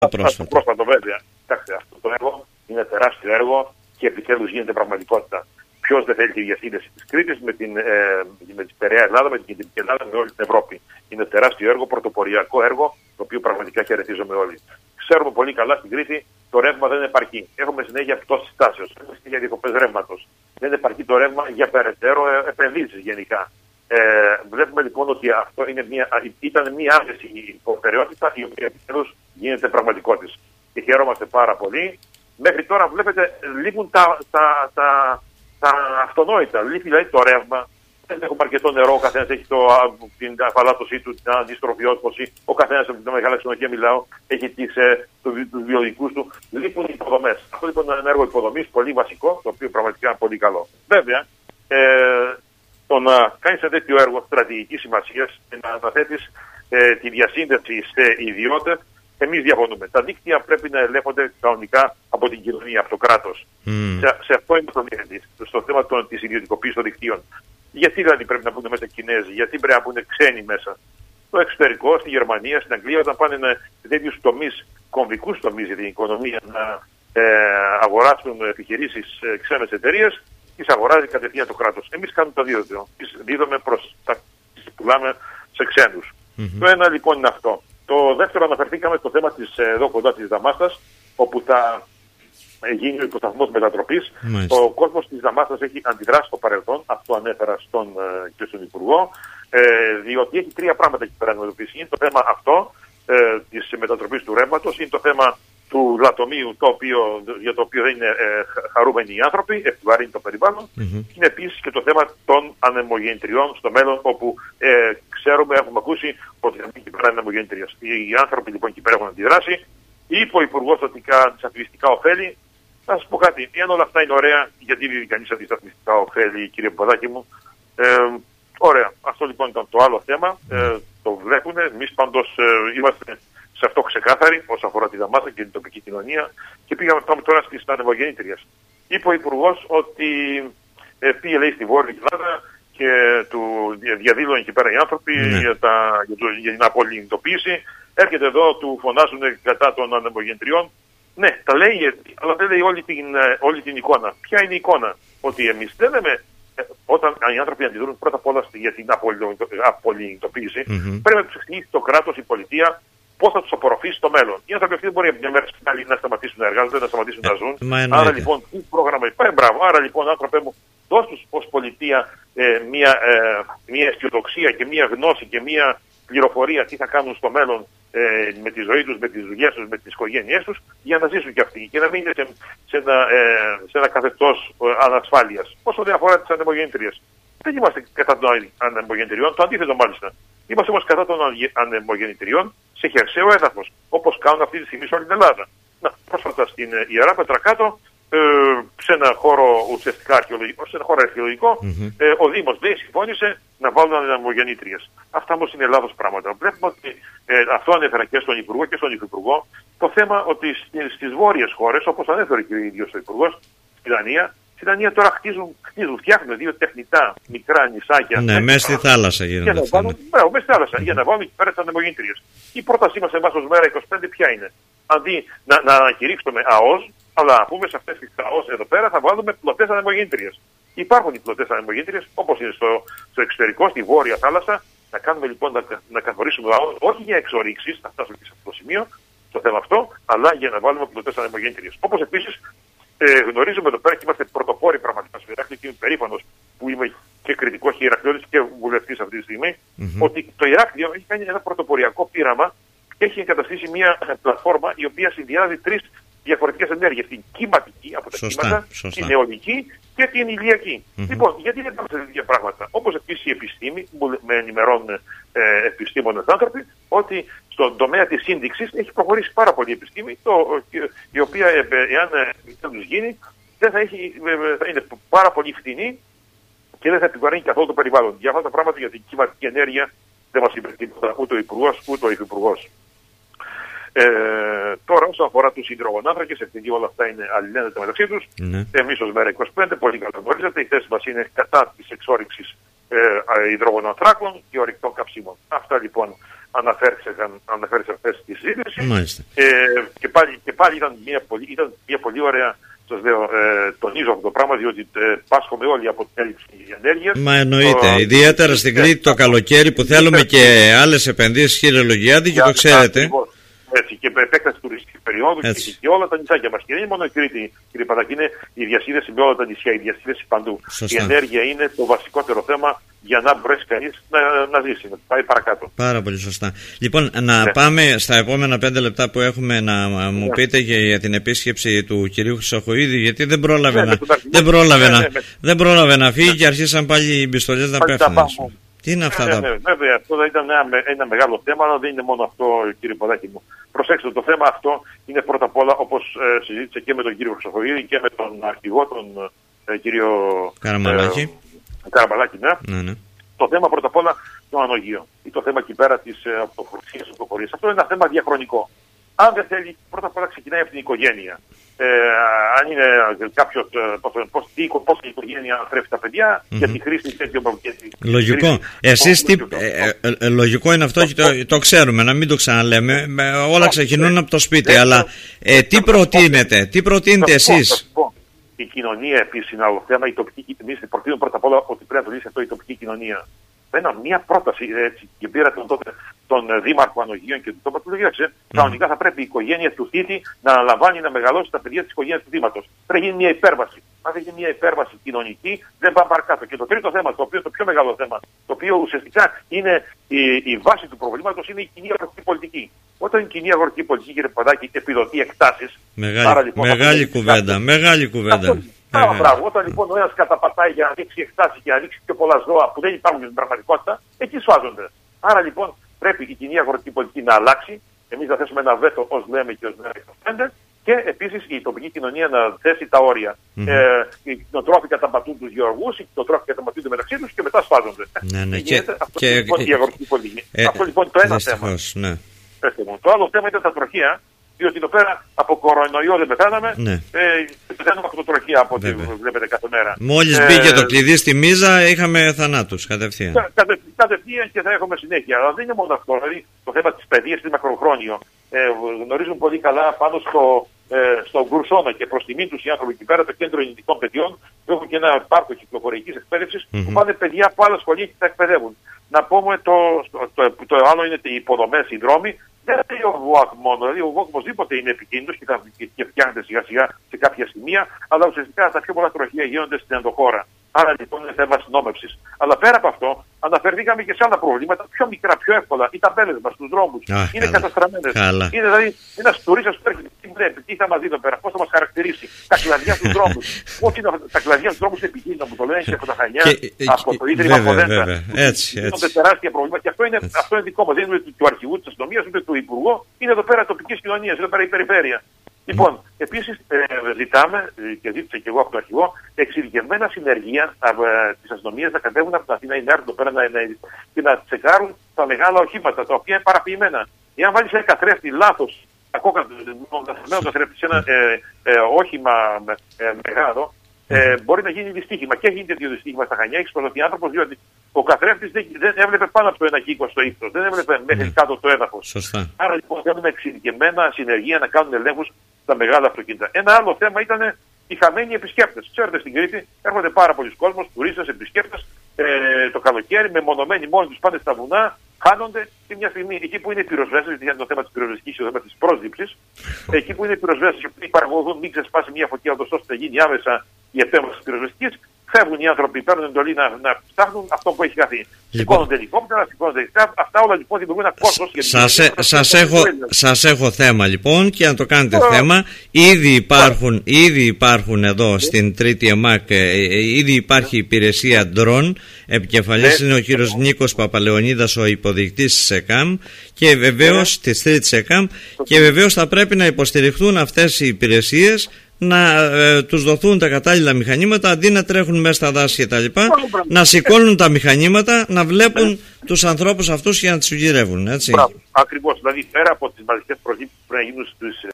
πρόσφατο βέβαια. Κοιτάξτε, αυτό το έργο είναι τεράστιο έργο και επιτέλους γίνεται πραγματικότητα. Ποιος δεν θέλει τη διασύνδεση της Κρήτης με την Περαία Ελλάδα, με την Κεντρική Ελλάδα, με όλη την Ευρώπη. Είναι τεράστιο έργο, πρωτοποριακό έργο, το οποίο πραγματικά χαιρετίζουμε όλοι. Ξέρουμε πολύ καλά στην Κρήτη το ρεύμα δεν επαρκεί. Έχουμε συνέχεια πτώση τάσεως, έχουμε συνέχεια διακοπές ρεύματος. Δεν επαρκεί το ρεύμα για περαιτέρω επενδύσεις γενικά. Βλέπουμε λοιπόν ότι αυτό ήταν μια άμεση υποτεραιότητα η οποία επιτέλους γίνεται πραγματικότητα. Και χαιρόμαστε πάρα πολύ. Μέχρι τώρα βλέπετε λείπουν τα αυτονόητα. Λείπει δηλαδή το ρεύμα. Δεν έχουμε αρκετό νερό. Ο καθένας έχει την αφαλάτωσή του, την αντιστροφιότμωση. Ο καθένας από την μεγάλη ξενοδοχεία μιλάω έχει τους βιολογικούς του. Λείπουν οι υποδομές. Αυτό λοιπόν είναι ένα έργο υποδομής πολύ βασικό, το οποίο πραγματικά είναι πολύ καλό. Βέβαια, το να κάνεις ένα τέτοιο έργο στρατηγικής σημασίας και να αναθέτεις τη διασύνδεση σε ιδιώτες, εμείς διαφωνούμε. Τα δίκτυα πρέπει να ελέγχονται κανονικά από την κοινωνία, από το κράτος. Σε αυτό είναι το διευθυντής, στο θέμα της ιδιωτικοποίησης των δικτύων. Γιατί δηλαδή πρέπει να μπουν μέσα Κινέζοι, γιατί πρέπει να μπουν ξένοι μέσα. Στο εξωτερικό, στη Γερμανία, στην Αγγλία, όταν πάνε τέτοιους τομείς, κομβικούς τομείς για την οικονομία, να αγοράσουν επιχειρήσεις ξένες εταιρείες, τις αγοράζει κατευθείαν το κράτος. Εμείς κάνουμε το αντίθετο. Τις δίδουμε πουλάμε σε ξένους. Το ένα λοιπόν είναι αυτό. Το δεύτερο, αναφερθήκαμε στο θέμα εδώ κοντά της Δαμάστας, όπου θα γίνει ο υποσταθμός μετατροπής. Ο κόσμος της Δαμάστας έχει αντιδράσει στο παρελθόν, αυτό ανέφερα και στον Υπουργό, διότι έχει τρία πράγματα εκεί πέρα να αντιμετωπίσει. Είναι το θέμα αυτό της μετατροπής του ρεύματος, είναι το θέμα του λατομείου, για το οποίο δεν είναι χαρούμενοι οι άνθρωποι, επιβαρύνει το περιβάλλον. Είναι επίσης και το θέμα των ανεμογεννητριών στο μέλλον, όπου ξέρουμε, έχουμε ακούσει ότι θα μπει εκεί πέρα ανεμογεννητρίας. Οι άνθρωποι λοιπόν εκεί πέρα έχουν αντιδράσει. Είπε ο Υπουργός ότι αντισταθμιστικά ωφέλη. Θα σας πω κάτι, εάν όλα αυτά είναι ωραία, γιατί δίνει κανείς αντισταθμιστικά ωφέλη, κύριε Παπαδάκη μου. Ωραία. Αυτό λοιπόν ήταν το άλλο θέμα. Το βλέπουν. Εμείς πάντως είμαστε σε αυτό ξεκάθαροι όσον αφορά τη Δαμάστα και την τοπική κοινωνία και πάμε τώρα στις ανεμογεννήτριες. Είπε ο Υπουργός ότι πήγε λέει στη Βόρεια Ελλάδα και του διαδήλωνε εκεί πέρα οι άνθρωποι για την απολυνητοποίηση. Έρχεται εδώ, του φωνάζουν κατά των ανεμογεννητριών. Ναι, τα λέει, αλλά δεν λέει όλη την εικόνα. Ποια είναι η εικόνα? Ότι εμείς δεν λέμε, όταν οι άνθρωποι αντιδρούν πρώτα απ' όλα για την απολυνητοποίηση, πρέπει να τους εξηγήσει το κράτος, η πολιτεία, πώς θα τους απορροφήσει στο μέλλον. Οι άνθρωποι αυτοί δεν μπορεί μια μέρα στην άλλη να σταματήσουν να εργάζονται, να σταματήσουν να ζουν. Άρα λοιπόν, τι πρόγραμμα υπάρχει? Μπράβο. Άρα λοιπόν, άνθρωπε μου, δώσ' τους ως πολιτεία μια αισιοδοξία και μια γνώση και μια πληροφορία τι θα κάνουν στο μέλλον με τη ζωή τους, με τις δουλειές τους, με τις οικογένειές τους, για να ζήσουν και αυτοί και να μην είναι σε ένα καθεστώς ανασφάλειας. Όσο δεν αφορά τις ανεμογεννητρίες. Δεν είμαστε κατά των ανεμογεννητριών, το αντίθετο μάλιστα. Είμαστε όμως κατά των ανεμογεννητριών σε χερσαίο έδαφος, όπως κάνουν αυτή τη στιγμή σε όλη την Ελλάδα. Πρόσφατα στην Ιερά Πετρακάτω, σε ένα χώρο ουσιαστικά αρχαιολογικό, σε ένα χώρο αρχαιολογικό, ο Δήμος λέει συμφώνησε να βάλουν ανεμογεννήτριες. Αυτά όμως είναι λάθος πράγματα. Βλέπουμε ότι αυτό ανέφερα και στον Υπουργό και στον Υφυπουργό, το θέμα ότι στις βόρειες χώρες, όπως ανέφερε και ο ίδιος ο Υπουργός, στη Δανία, στη Δανία τώρα φτιάχνουν δύο τεχνητά μικρά νησάκια. Ναι, μέσα στη θάλασσα γίνονται αυτά. Μέσα στη θάλασσα, για να βάλουν εκεί πέρα τις ανεμογεννήτριες. Η πρότασή μας εμάς ως Μέρα 25 ποια είναι? Αντί να ανακηρύξουμε ΑΟΣ, αλλά να πούμε σε αυτές τις ΑΟΣ εδώ πέρα θα βάλουμε πλωτές ανεμογεννήτριες. Υπάρχουν οι πλωτές ανεμογεννήτριες όπως είναι στο εξωτερικό, στη βόρεια θάλασσα. Να κάνουμε λοιπόν να καθορίσουμε ΑΟΣ, όχι για εξορίξεις, να φτάσουμε και σε αυτό το σημείο, το θέμα αυτό, αλλά για να βάλουμε πλωτές ανεμογεννήτριες. Όπως επίσης γνωρίζουμε εδώ πέρα και είμαστε πρωτοπόροι πραγματικά στο Ηράκλειο και είμαι περήφανος που είμαι και κριτικός και Ηρακλειώτης και βουλευτής αυτή τη στιγμή, ότι το Ηράκλειο έχει κάνει ένα πρωτοποριακό πείραμα και έχει εγκαταστήσει μια πλατφόρμα η οποία συνδυάζει τρεις διαφορετικές ενέργειες. Την κύματική από τα κύματα, την αιωλική και την ηλιακή. Λοιπόν, γιατί δεν κάνουμε τέτοια πράγματα? Όπως επίσης η επιστήμη, με ενημερώνουν επιστήμονες άνθρωποι, ότι στον τομέα της σύνδεξης έχει προχωρήσει πάρα πολύ η επιστήμη, η οποία εάν τους γίνει, θα είναι πάρα πολύ φτηνή και δεν θα επιβαρύνει καθόλου το περιβάλλον. Για αυτά τα πράγματα, για την κυματική ενέργεια, δεν μας είπε τίποτα ούτε ο Υπουργός ούτε ο Υφυπουργός. Τώρα, όσον αφορά τους υδρογονάνθρακες, επειδή όλα αυτά είναι αλληλένδετα μεταξύ τους, εμείς ως Μέρα 25, πολύ καλά γνωρίζετε, η θέση μας είναι κατά της εξόρυξης υδρογονανθράκων και ορυκτών καυσίμων. Αυτά λοιπόν αναφέρθηκαν χθες στη συζήτηση. Και πάλι ήταν μια πολύ ωραία. Σας λέω, τονίζω αυτό το πράγμα, διότι πάσχομαι όλοι από την έλλειψη ενέργειας. Μα εννοείται, ιδιαίτερα στην Κρήτη το καλοκαίρι που θέλουμε και άλλες επενδύσεις, κύριε Λογιάδη, και το ξέρετε. Έτσι, και επέκταση τουριστικής περίοδου και όλα τα νησάκια μας. Και δεν είναι μόνο η Κρήτη, κύριε Παντακή, είναι η διασύνδεση με όλα τα νησιά, η διασύνδεση παντού. Σωστά. Η ενέργεια είναι το βασικότερο θέμα για να μπορέσει κανείς να ζήσει, να πάει παρακάτω. Πάρα πολύ σωστά. Λοιπόν, να πάμε στα επόμενα 5 λεπτά που έχουμε να μου πείτε και για την επίσκεψη του κυρίου Χρυσοχοΐδη, γιατί δεν πρόλαβε να φύγει και αρχίσαν πάλι οι πιστολιές να πέφτουν. Τι είναι αυτά τα... Βέβαια, αυτό ήταν ένα μεγάλο θέμα, αλλά δεν είναι μόνο αυτό, κύριε Ποδάκη μου. Προσέξτε, το θέμα αυτό είναι πρώτα απ' όλα, όπως συζήτησε και με τον κύριο Χρυσοχοΐδη και με τον αρχηγό, τον κύριο Καραμαλάκη. Ναι. Το θέμα πρώτα απ' όλα το ανογείο ή το θέμα εκεί πέρα της αυτοφορίας. Αυτό είναι ένα θέμα διαχρονικό. Αν δεν θέλει, πρώτα απ' όλα ξεκινάει από την οικογένεια. Αν είναι κάποιος, πώς η οικογένεια θρέφει τα παιδιά για τη χρήση τέτοιων προγραμμάτων. Λογικό. Εσείς λογικό είναι αυτό και το ξέρουμε, να μην το ξαναλέμε. Όλα ξεκινούν από το σπίτι. Αλλά τι προτείνετε εσείς? Η κοινωνία επίσης είναι άλλο θέμα. Εμείς προτείνουμε πρώτα απ' όλα ότι πρέπει να το λύσει αυτό η τοπική κοινωνία. Μια πρόταση έτσι, και πήρα τον Δήμαρχο Ανογείων και του τόπου του λέγεται. Κανονικά θα πρέπει η οικογένεια του θήτη να αναλαμβάνει να μεγαλώσει τα παιδιά της οικογένειας του Δήματος. Πρέπει να γίνει μια υπέρβαση. Αν δεν γίνει μια υπέρβαση κοινωνική, δεν πάμε παρακάτω. Και το τρίτο θέμα, το οποίο είναι το πιο μεγάλο θέμα, το οποίο ουσιαστικά είναι η βάση του προβλήματος, είναι η κοινή αγροτική πολιτική. Όταν η κοινή αγροτική πολιτική, κύριε Παντάκη, επιδοτεί εκτάσεις. Μεγάλη κουβέντα. Μπράβο. Όταν λοιπόν ο ένας καταπατάει για να ανοίξει εκτάσεις και να ανοίξει πιο πολλά ζώα που δεν υπάρχουν στην πραγματικότητα, εκεί σφάζονται. Άρα λοιπόν πρέπει η κοινή αγροτική πολιτική να αλλάξει. Εμείς να θέσουμε ένα βέτο, ως λέμε και ως λέμε, και επίσης η τοπική κοινωνία να θέσει τα όρια. Οι κτηνοτρόφοι καταπατούν τους γεωργούς, οι κτηνοτρόφοι καταπατούνται μεταξύ τους και μετά σφάζονται. Αυτό λοιπόν η αγροτική πολιτική. Αυτό λοιπόν το ένα θέμα. Το άλλο θέμα ήταν τα τροχεία. Διότι εδώ πέρα από κορονοϊό δεν πεθάναμε, πεθαίνουμε από το τροχεία από ό,τι βλέπετε κάθε μέρα. Μόλις μπήκε το κλειδί στη μίζα είχαμε θανάτους κατευθείαν. Κατευθείαν και θα έχουμε συνέχεια. Αλλά δεν είναι μόνο αυτό. Δηλαδή το θέμα της παιδείας είναι μακροχρόνιο. Γνωρίζουν πολύ καλά πάνω στο Γκουρσόνα και προς τιμή τους οι άνθρωποι εκεί πέρα, το κέντρο ελληνικών παιδιών, που έχουν και ένα πάρκο κυκλοφοριακής εκπαίδευσης, που πάνε παιδιά από άλλα σχολεία και τα εκπαιδεύουν. Να πούμε το άλλο είναι οι υποδομές, οι δρόμοι. Δεν είναι ο ΒΟΑΚ μόνο, δηλαδή ο ΒΟΑΚ οπωσδήποτε είναι επικίνδυνος και φτιάχνεται σιγά σιγά σε κάποια σημεία, αλλά ουσιαστικά τα πιο πολλά τροχεία γίνονται στην ενδοχώρα. Άρα λοιπόν είναι θέμα συνόμευσης. Αλλά πέρα από αυτό, αναφερθήκαμε και σε άλλα προβλήματα, πιο μικρά, πιο εύκολα. Οι ταμπέλες μας στους δρόμους είναι καταστραμμένες. Είναι δηλαδή ένας τουρίστας που έρχεται, τι βλέπει, τι θα μας δει εδώ πέρα, πώς θα μας χαρακτηρίσει. Τα κλαδιά στους δρόμους. Πώς είναι τα κλαδιά στους δρόμους είναι επικίνδυνα, μου το λένε και από τα Χανιά, από το Ίδρυμα Ποδέντα. Είναι τεράστια προβλήματα και αυτό είναι δικό μας. Δεν είναι του αρχηγού της αστυνομίας, ούτε του υπουργού, είναι εδώ πέρα τοπικής κοινωνίας, εδώ πέρα η περιφέρεια. Λοιπόν, επίσης ζητάμε, και ζήτησα και εγώ από τον αρχηγό, εξειδικευμένα συνεργεία της αστυνομίας να κατέβουν από την Αθήνα ή να έρθουν εδώ πέρα και να τσεκάρουν τα μεγάλα οχήματα, τα οποία είναι παραποιημένα. Εάν βάλεις ένα καθρέφτη λάθος, καθαρμένο καθρέφτη σε ένα όχημα μεγάλο, μπορεί να γίνει δυστύχημα. Και έγινε τέτοιο δυστύχημα στα Χανιά, έχει σκοτωθεί άνθρωπος, διότι ο καθρέφτης δεν έβλεπε πάνω από το ένα κύκο στο ύψος, δεν έβλεπε μέχρι κάτω το έδαφος. Άρα λοιπόν θέλουμε εξειδικευμένα συνεργεία να κάνουν ελέγχους στα μεγάλα αυτοκίνητα. Ένα άλλο θέμα ήταν οι χαμένοι επισκέπτες. Ξέρετε, στην Κρήτη έρχονται πάρα πολλοί κόσμος, τουρίστες, επισκέπτες, το καλοκαίρι, μεμονωμένοι μόνοι τους πάνε στα βουνά, χάνονται και μια στιγμή εκεί που είναι οι πυροσβέστες, γιατί είναι το θέμα της πυροσβεστικής και το θέμα της πρόσληψης, εκεί που είναι οι πυροσβέστες και παρακολουθούν μην ξεσπάσει μια φωτιά, ώστε να γίνει άμεσα η επέμβαση της πυροσβεστικής, φεύγουν οι άνθρωποι, παίρνουν εντολή να ψάχνουν αυτό που έχει χαθεί. Σηκώνονται ελικόπτερα, σηκώνονται. Αυτά όλα λοιπόν δημιουργούν ένα κόστος. Σας έχω θέμα λοιπόν και αν το κάνετε θέμα. Ήδη υπάρχουν εδώ στην Τρίτη ΕΜΑΚ, ήδη υπάρχει υπηρεσία drone. Επικεφαλής είναι ο κύριος Νίκος Παπαλεωνίδας, ο υποδικτής της ΕΚΑΜ και βεβαίως της Τρίτης ΕΚΑΜ, και βεβαίως θα πρέπει να υποστηριχθούν αυτές οι υπηρεσίες, να τους δοθούν τα κατάλληλα μηχανήματα, αντί να τρέχουν μέσα στα δάση και τα λοιπά, να σηκώνουν τα μηχανήματα, να βλέπουν τους ανθρώπους αυτούς για να τους γυρεύουν, έτσι. Ακριβώς, δηλαδή πέρα από τις μαζικές προσλήψεις που πρέπει να γίνουν στις